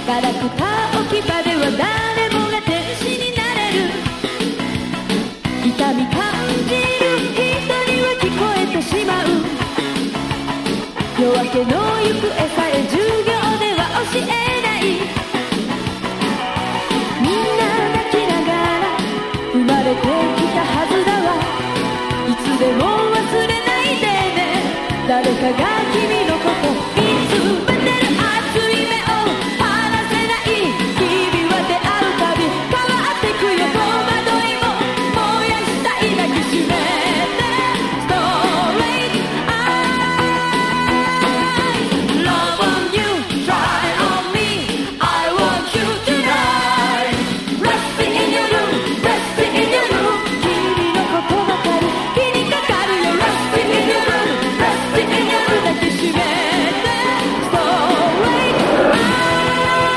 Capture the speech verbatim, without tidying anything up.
ガラクタ置き場では誰もが天使になれる。痛み感じる人には聞こえてしまう。夜明けの行方さえ授業では教えない。みんな泣きながら生まれてきたはずだわ。いつでも忘れないでね。誰かが